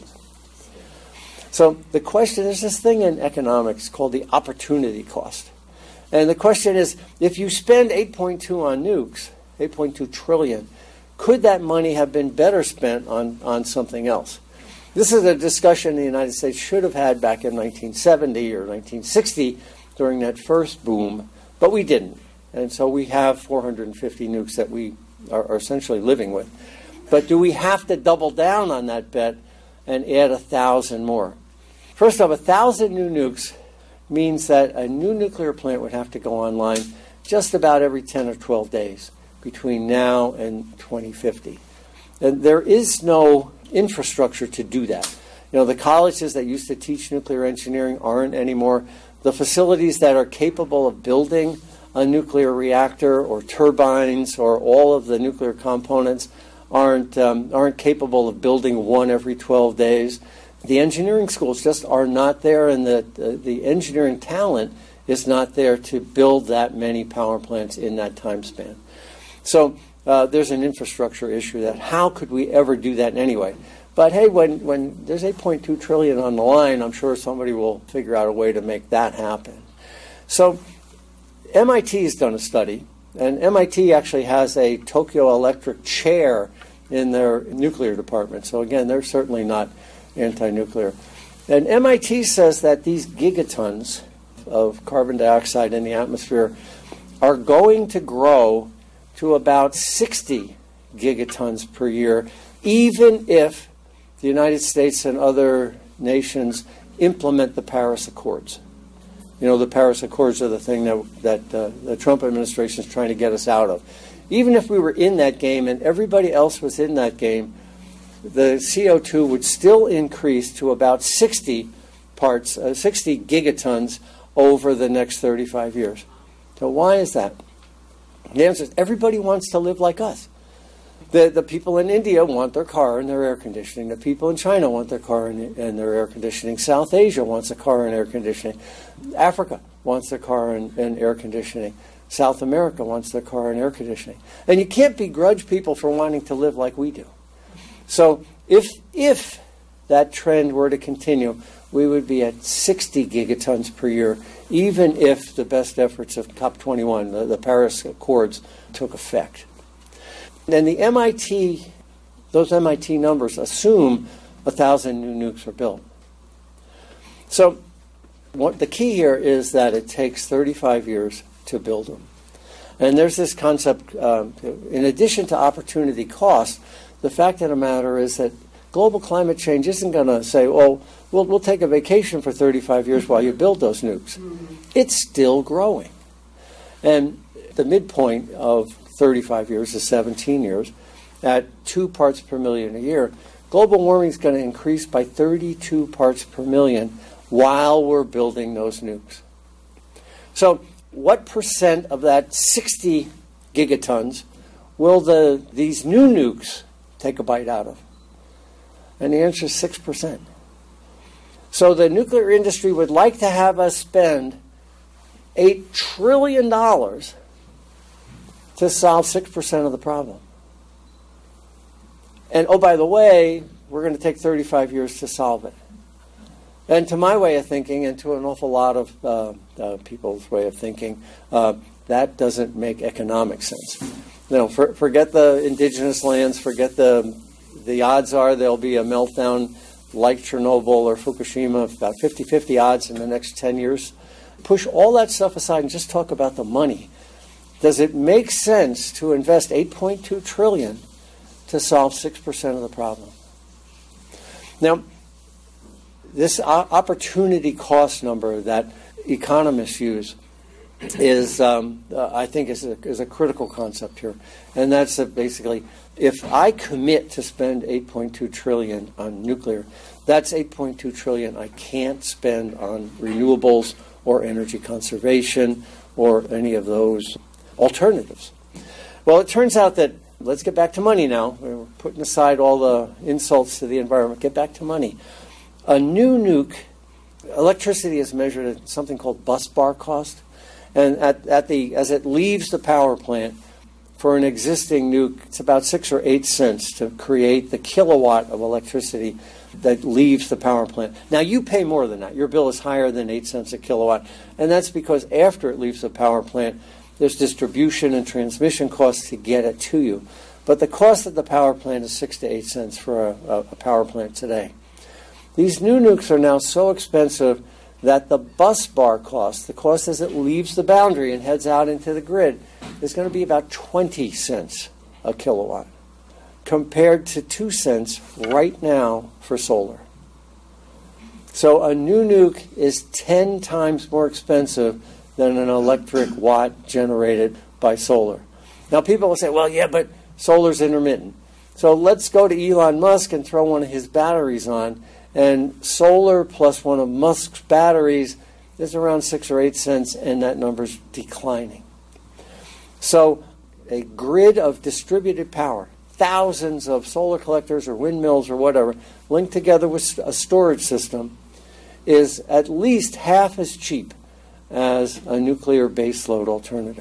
[SPEAKER 5] So the question is this thing in economics called the opportunity cost. And the question is, if you spend eight point two on nukes, eight point two trillion, could that money have been better spent on, on something else? This is a discussion the United States should have had back in nineteen seventy or nineteen sixty during that first boom, but we didn't. And so we have four hundred fifty nukes that we are, are essentially living with. But do we have to double down on that bet and add a thousand more? First off, a thousand new nukes means that a new nuclear plant would have to go online just about every ten or twelve days between now and twenty fifty. And there is no infrastructure to do that. You know, the colleges that used to teach nuclear engineering aren't anymore. The facilities that are capable of building a nuclear reactor or turbines or all of the nuclear components aren't um, aren't capable of building one every twelve days. The engineering schools just are not there, and the, the, the engineering talent is not there to build that many power plants in that time span. So uh, there's an infrastructure issue that how could we ever do that anyway? But hey, when, when there's eight point two trillion dollars on the line, I'm sure somebody will figure out a way to make that happen. So M I T has done a study, and M I T actually has a Tokyo Electric chair in their nuclear department. So again, they're certainly not anti-nuclear. And M I T says that these gigatons of carbon dioxide in the atmosphere are going to grow to about sixty gigatons per year, even if the United States and other nations implement the Paris Accords. You know, the Paris Accords are the thing that, that uh, the Trump administration is trying to get us out of. Even if we were in that game and everybody else was in that game, the C O two would still increase to about sixty parts, uh, sixty gigatons over the next thirty-five years. So why is that? The answer is everybody wants to live like us. The, the people in India want their car and their air conditioning. The people in China want their car and, and their air conditioning. South Asia wants a car and air conditioning. Africa wants their car and, and air conditioning. South America wants their car and air conditioning. And you can't begrudge people for wanting to live like we do. So if if that trend were to continue, we would be at sixty gigatons per year, even if the best efforts of COP twenty-one, the, the Paris Accords, took effect. And the M I T, those M I T numbers assume a thousand new nukes are built. So what the key here is that it takes thirty-five years to build them. And there's this concept, um, in addition to opportunity cost, the fact of the matter is that global climate change isn't going to say, oh, we'll, we'll take a vacation for thirty-five years while you build those nukes. Mm-hmm. It's still growing. And the midpoint of thirty-five years is seventeen years. at two parts per million a year, global warming is going to increase by thirty-two parts per million while we're building those nukes. So what percent of that sixty gigatons will the these new nukes take a bite out of? And the answer is six percent. So the nuclear industry would like to have us spend eight trillion dollars to solve six percent of the problem. And oh, by the way, we're going to take thirty-five years to solve it. And to my way of thinking, and to an awful lot of uh, uh, people's way of thinking, uh, that doesn't make economic sense. You know, for, forget the indigenous lands, forget the, the odds are there'll be a meltdown like Chernobyl or Fukushima, about fifty-fifty odds in the next ten years. Push all that stuff aside and just talk about the money. Does it make sense to invest eight point two trillion dollars to solve six percent of the problem? Now, this opportunity cost number that economists use is, um, uh, I think, is a, is a critical concept here. And that's that basically, if I commit to spend eight point two trillion dollars on nuclear, that's eight point two trillion dollars I can't spend on renewables or energy conservation or any of those alternatives. Well, it turns out that, let's get back to money now. We're putting aside all the insults to the environment. Get back to money. A new nuke, electricity is measured at something called bus bar cost. And at, at the as it leaves the power plant, for an existing nuke, it's about six or eight cents to create the kilowatt of electricity that leaves the power plant. Now, you pay more than that. Your bill is higher than eight cents a kilowatt. And that's because after it leaves the power plant, there's distribution and transmission costs to get it to you. But the cost of the power plant is six to eight cents for a, a, a power plant today. These new nukes are now so expensive that the bus bar cost, the cost as it leaves the boundary and heads out into the grid, is going to be about twenty cents a kilowatt, compared to two cents right now for solar. So a new nuke is ten times more expensive than an electric watt generated by solar. Now, people will say, well, yeah, but solar's intermittent. So let's go to Elon Musk and throw one of his batteries on, and solar plus one of Musk's batteries is around six or eight cents, and that number's declining. So a grid of distributed power, thousands of solar collectors or windmills or whatever, linked together with a storage system, is at least half as cheap as a nuclear baseload alternative.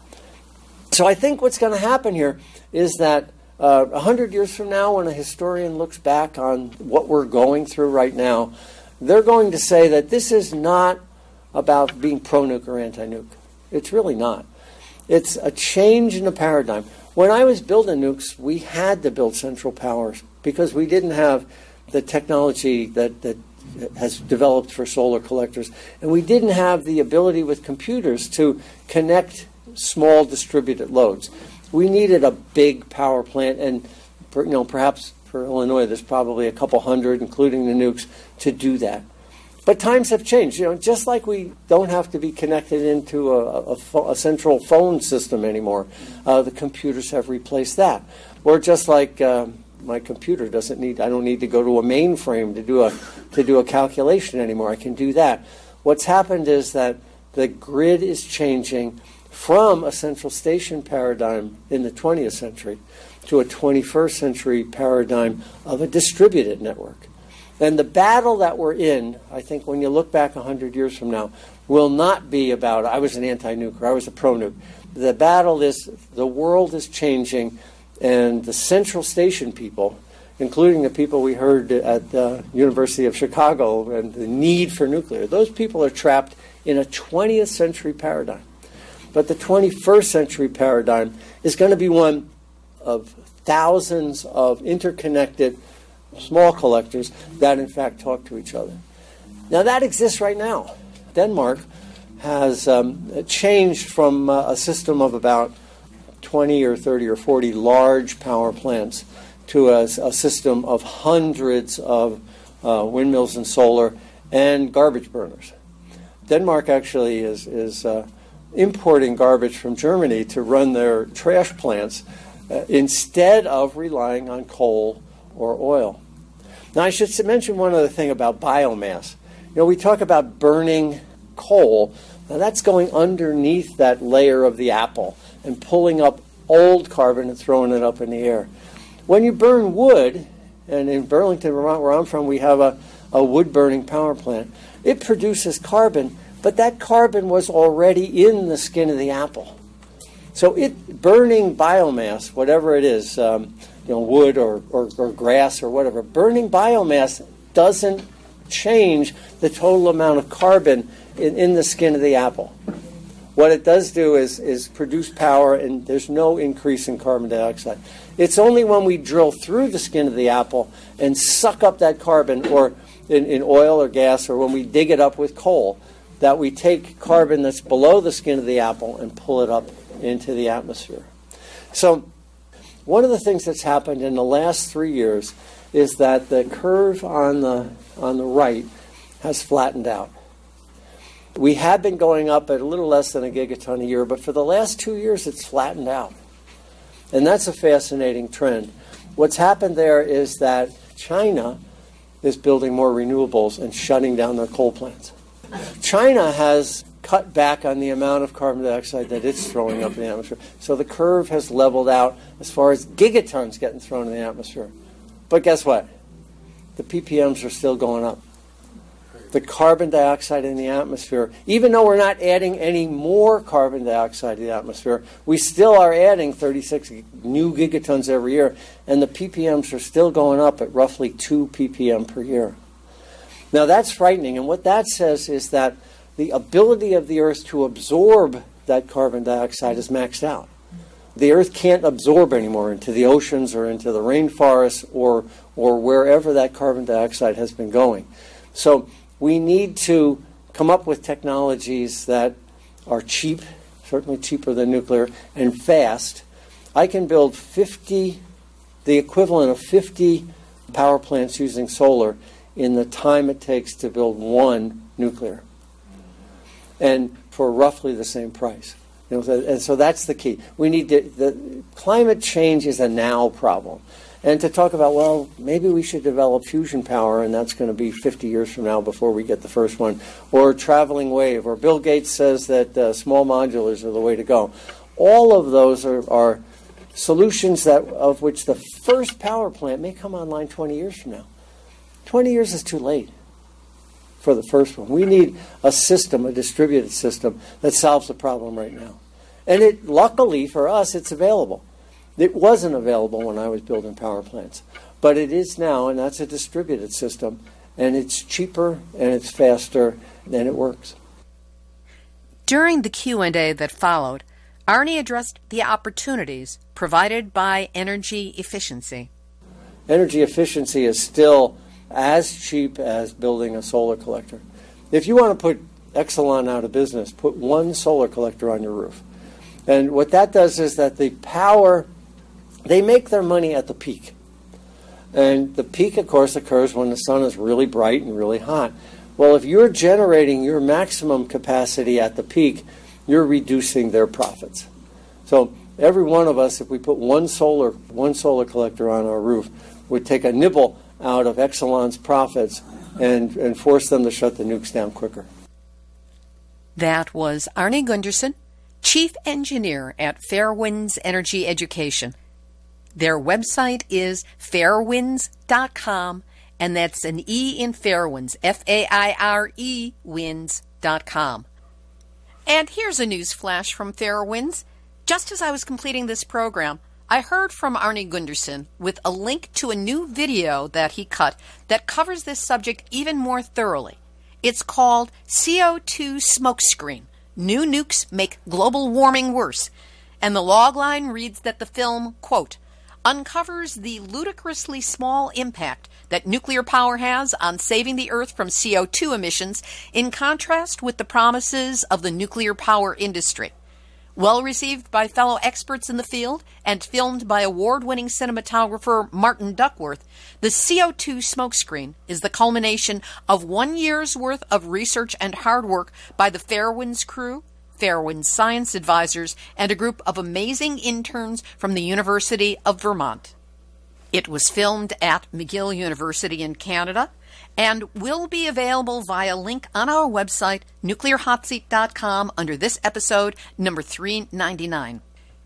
[SPEAKER 5] So I think what's going to happen here is that uh, one hundred years from now, when a historian looks back on what we're going through right now, they're going to say that this is not about being pro-nuke or anti-nuke. It's really not. It's a change in the paradigm. When I was building nukes, we had to build central powers because we didn't have the technology that, that has developed for solar collectors. And we didn't have the ability with computers to connect small distributed loads. We needed a big power plant, and you know, perhaps for Illinois there's probably a couple hundred, including the nukes, to do that. But times have changed. You know, just like we don't have to be connected into a, a, a central phone system anymore, uh, the computers have replaced that. Or just like uh, my computer doesn't need, I don't need to go to a mainframe to do a to do a calculation anymore. I can do that. What's happened is that the grid is changing from a central station paradigm in the twentieth century to a twenty-first century paradigm of a distributed network. And the battle that we're in, I think when you look back one hundred years from now, will not be about, I was an anti-nuke or I was a pro-nuke. The battle is, the world is changing, and the central station people, including the people we heard at the University of Chicago and the need for nuclear, those people are trapped in a twentieth century paradigm. But the twenty-first century paradigm is going to be one of thousands of interconnected small collectors that in fact talk to each other. Now that exists right now. Denmark has um, changed from uh, a system of about twenty or thirty or forty large power plants to a, a system of hundreds of uh, windmills and solar and garbage burners. Denmark actually is, is uh, importing garbage from Germany to run their trash plants uh, instead of relying on coal or oil. Now, I should mention one other thing about biomass. You know, we talk about burning coal. Now, that's going underneath that layer of the apple and pulling up old carbon and throwing it up in the air. When you burn wood, and in Burlington, Vermont, where I'm from, we have a, a wood-burning power plant, it produces carbon, but that carbon was already in the skin of the apple. So it burning biomass, whatever it is, um, you know, wood or, or, or grass or whatever, burning biomass doesn't change the total amount of carbon in, in the skin of the apple. What it does do is, is produce power, and there's no increase in carbon dioxide. It's only when we drill through the skin of the apple and suck up that carbon, or in, in oil or gas, or when we dig it up with coal, that we take carbon that's below the skin of the apple and pull it up into the atmosphere. So one of the things that's happened in the last three years is that the curve on the on the right has flattened out. We have been going up at a little less than a gigaton a year, but for the last two years it's flattened out. And that's a fascinating trend. What's happened there is that China is building more renewables and shutting down their coal plants. China has cut back on the amount of carbon dioxide that it's throwing up in the atmosphere. So the curve has leveled out as far as gigatons getting thrown in the atmosphere. But guess what? The P P Ms are still going up. The carbon dioxide in the atmosphere, even though we're not adding any more carbon dioxide to the atmosphere, we still are adding thirty-six new gigatons every year, and the P P Ms are still going up at roughly two P P M per year. Now that's frightening, and what that says is that the ability of the Earth to absorb that carbon dioxide is maxed out. The Earth can't absorb anymore into the oceans or into the rainforests or, or wherever that carbon dioxide has been going. So we need to come up with technologies that are cheap, certainly cheaper than nuclear, and fast. I can build fifty, the equivalent of fifty power plants using solar in the time it takes to build one nuclear, and for roughly the same price. You know, and so that's the key. We need to, the climate change is a now problem. And to talk about, well, maybe we should develop fusion power, and that's going to be fifty years from now before we get the first one, or traveling wave, or Bill Gates says that uh, small modulars are the way to go. All of those are, are solutions that of which the first power plant may come online twenty years from now. twenty years is too late for the first one. We need a system, a distributed system, that solves the problem right now. And it, luckily for us, it's available. It wasn't available when I was building power plants, but it is now, and that's a distributed system, and it's cheaper, and it's faster, and it works.
[SPEAKER 1] During the Q and A that followed, Arnie addressed the opportunities provided by energy efficiency.
[SPEAKER 5] Energy efficiency is still as cheap as building a solar collector. If you want to put Exelon out of business, put one solar collector on your roof. And what that does is that the power, they make their money at the peak. And the peak, of course, occurs when the sun is really bright and really hot. Well, if you're generating your maximum capacity at the peak, you're reducing their profits. So every one of us, if we put one solar, one solar collector on our roof, would take a nibble out of Exelon's profits and, and force them to shut the nukes down quicker.
[SPEAKER 1] That was Arnie Gundersen, Chief Engineer at Fairewinds Energy Education. Their website is fairewinds dot com, and that's an E in Fairewinds, F A I R E, winds dot com. And here's a news flash from Fairewinds. Just as I was completing this program, I heard from Arnie Gundersen with a link to a new video that he cut that covers this subject even more thoroughly. It's called C O two Smokescreen. New Nukes Make Global Warming Worse. And the logline reads that the film, quote, uncovers the ludicrously small impact that nuclear power has on saving the Earth from C O two emissions, in contrast with the promises of the nuclear power industry. Well received by fellow experts in the field and filmed by award-winning cinematographer Martin Duckworth, the C O two Smokescreen is the culmination of one year's worth of research and hard work by the Fairewinds crew, Fairwind Science Advisors, and a group of amazing interns from the University of Vermont. It was filmed at McGill University in Canada and will be available via link on our website, nuclear hot seat dot com, under this episode, number three ninety-nine.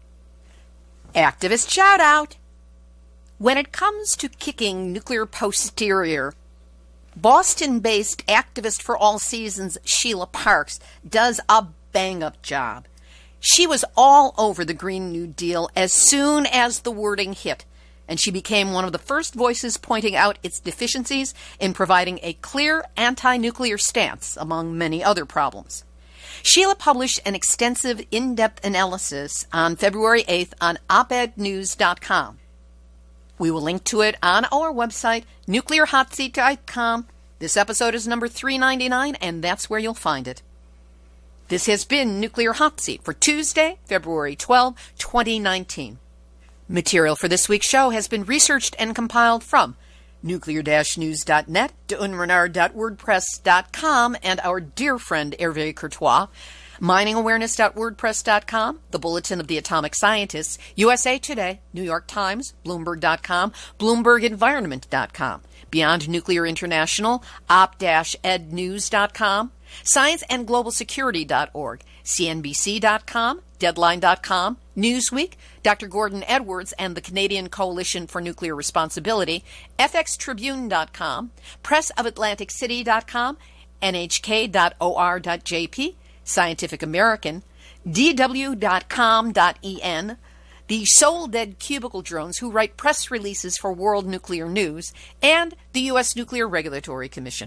[SPEAKER 1] Activist shout-out! When it comes to kicking nuclear posterior, Boston-based activist for all seasons Sheila Parks does a bang-up job. She was all over the Green New Deal as soon as the wording hit, and she became one of the first voices pointing out its deficiencies in providing a clear anti-nuclear stance, among many other problems. Sheila published an extensive, in-depth analysis on February eighth on op ed news dot com. We will link to it on our website, nuclear hot seat dot com. This episode is number three ninety-nine, and that's where you'll find it. This has been Nuclear Hot Seat for Tuesday, February twelfth, twenty nineteen. Material for this week's show has been researched and compiled from nuclear dash news dot net, deunrenard dot wordpress dot com, and our dear friend Hervé Courtois, mining awareness dot wordpress dot com, the Bulletin of the Atomic Scientists, U S A Today, New York Times, Bloomberg dot com, bloomberg environment dot com, Beyond Nuclear International, op dash ed news dot com, science and global security dot org, C N B C dot com, deadline dot com, Newsweek, Doctor Gordon Edwards and the Canadian Coalition for Nuclear Responsibility, f x tribune dot com, press of atlantic city dot com, n h k dot o r dot j p, Scientific American, d w dot com dot e n, the Soul Dead Cubicle Drones who write press releases for World Nuclear News, and the U S Nuclear Regulatory Commission.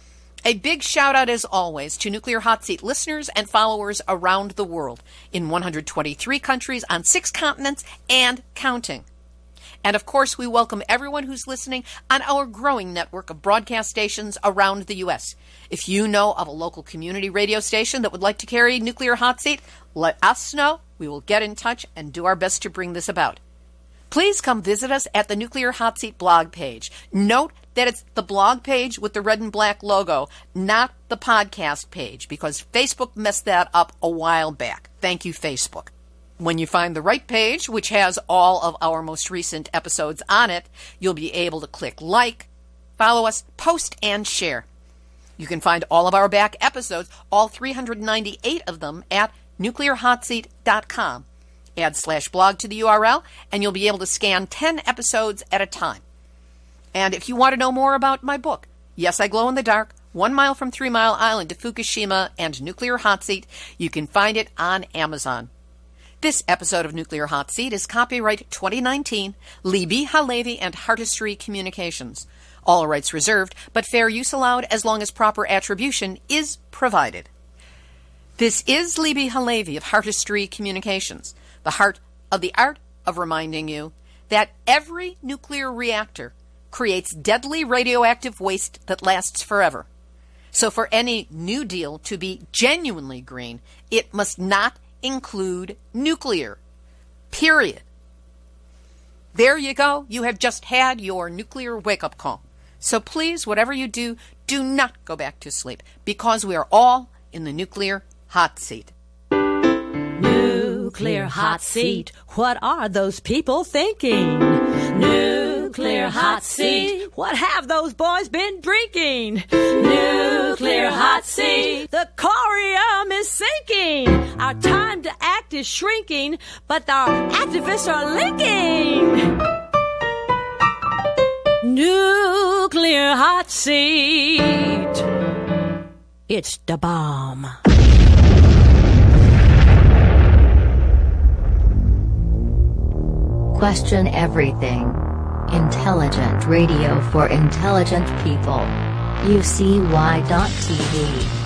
[SPEAKER 1] A big shout-out, as always, to Nuclear Hot Seat listeners and followers around the world, in one hundred twenty-three countries on six continents and counting. And, of course, we welcome everyone who's listening on our growing network of broadcast stations around the U S. If you know of a local community radio station that would like to carry Nuclear Hot Seat, let us know. We will get in touch and do our best to bring this about. Please come visit us at the Nuclear Hot Seat blog page. Note that it's the blog page with the red and black logo, not the podcast page, because Facebook messed that up a while back. Thank you, Facebook. When you find the right page, which has all of our most recent episodes on it, you'll be able to click like, follow us, post, and share. You can find all of our back episodes, all three hundred ninety-eight of them, at nuclear hot seat dot com. Add slash blog to the U R L, and you'll be able to scan ten episodes at a time. And if you want to know more about my book, Yes, I Glow in the Dark, One Mile from Three Mile Island to Fukushima, and Nuclear Hot Seat, you can find it on Amazon. This episode of Nuclear Hot Seat is copyright twenty nineteen, Libbe HaLevy and Heartistry Communications. All rights reserved, but fair use allowed as long as proper attribution is provided. This is Libbe HaLevy of Heartistry Communications, the heart of the art of reminding you that every nuclear reactor creates deadly radioactive waste that lasts forever. So for any New Deal to be genuinely green, it must not include nuclear. Period. There you go. You have just had your nuclear wake-up call. So please, whatever you do, do not go back to sleep, because we are all in the nuclear hot seat.
[SPEAKER 3] Nuclear hot seat. What are those people thinking? Nuclear hot seat. What have those boys been drinking? Nuclear hot seat. The corium is sinking. Our time to act is shrinking, but our activists are linking. Nuclear hot seat. It's the bomb.
[SPEAKER 7] Question everything. Intelligent radio for intelligent people. U C Y dot T V